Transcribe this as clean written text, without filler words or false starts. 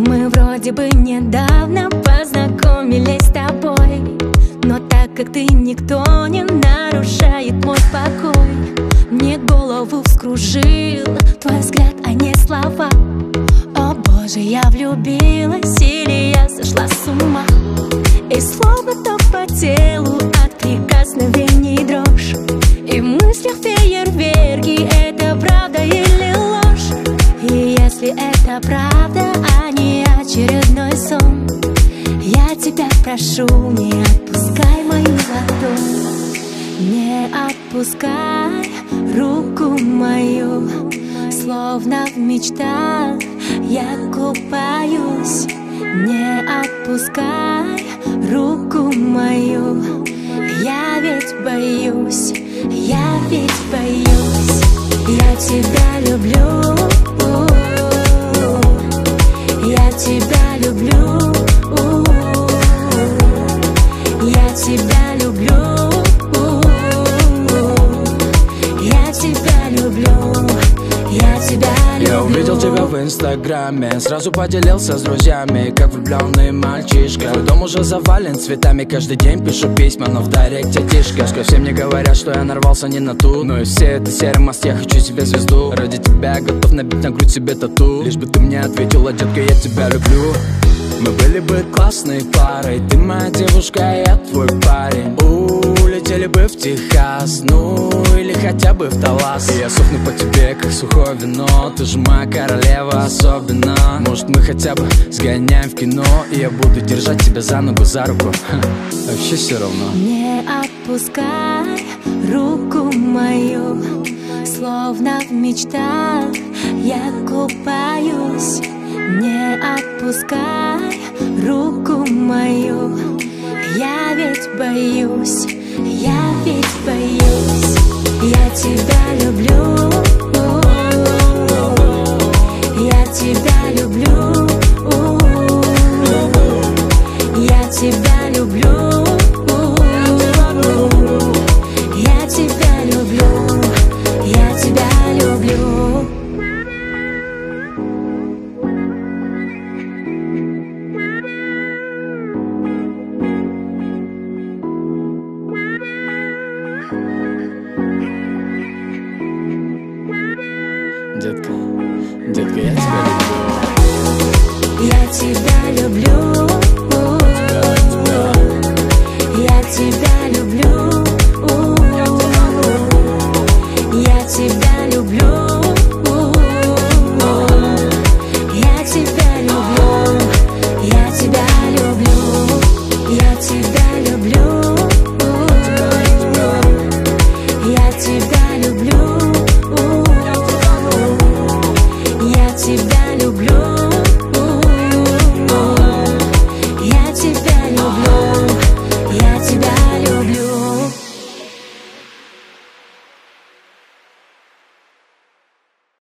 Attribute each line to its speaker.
Speaker 1: Мы вроде бы недавно познакомились с тобой, но так как ты никто не нарушает мой покой. Мне голову вскружил твой взгляд, а не слова. О боже, я влюбилась или я сошла с ума? И словно ток по телу от прикосновений дрожь, и в мыслях фейерверки. Это правда или ложь? И если это правда, а не очередной сон, я тебя прошу, не отпускай мою ладонь. Не отпускай руку мою, словно в мечтах я купаюсь. Не отпускай руку мою, я ведь боюсь, я ведь боюсь. Я тебя люблю, я тебя люблю, я тебя люблю, я тебя люблю, я тебя люблю.
Speaker 2: Я увидел тебя в инстаграме, сразу поделился с друзьями, как влюбленный мальчишка. Твой дом уже завален цветами, каждый день пишу письма, но в директе тишка. Все мне говорят, что я нарвался не на ту, но и все это серый мост, я хочу себе звезду. Ради тебя готов набить на грудь себе тату, лишь бы ты мне ответила, детка, я тебя люблю. Мы были бы классной парой, ты моя девушка, я твой парень. Улетели бы в Техас, ну или хотя бы в Талас. И я сохну по тебе, как сухое вино, ты же моя королева особенно. Может, мы хотя бы сгоняем в кино, и я буду держать тебя за ногу, за руку. Вообще все равно.
Speaker 1: Не отпускай руку мою, словно в мечтах я купаюсь. Не отпускай руку мою, я ведь боюсь, я ведь боюсь. Я тебя люблю, я тебя люблю, я тебя люблю, я тебя люблю, я тебя люблю.
Speaker 2: Детка, детка, я тебя люблю.
Speaker 1: Я тебя люблю, я тебя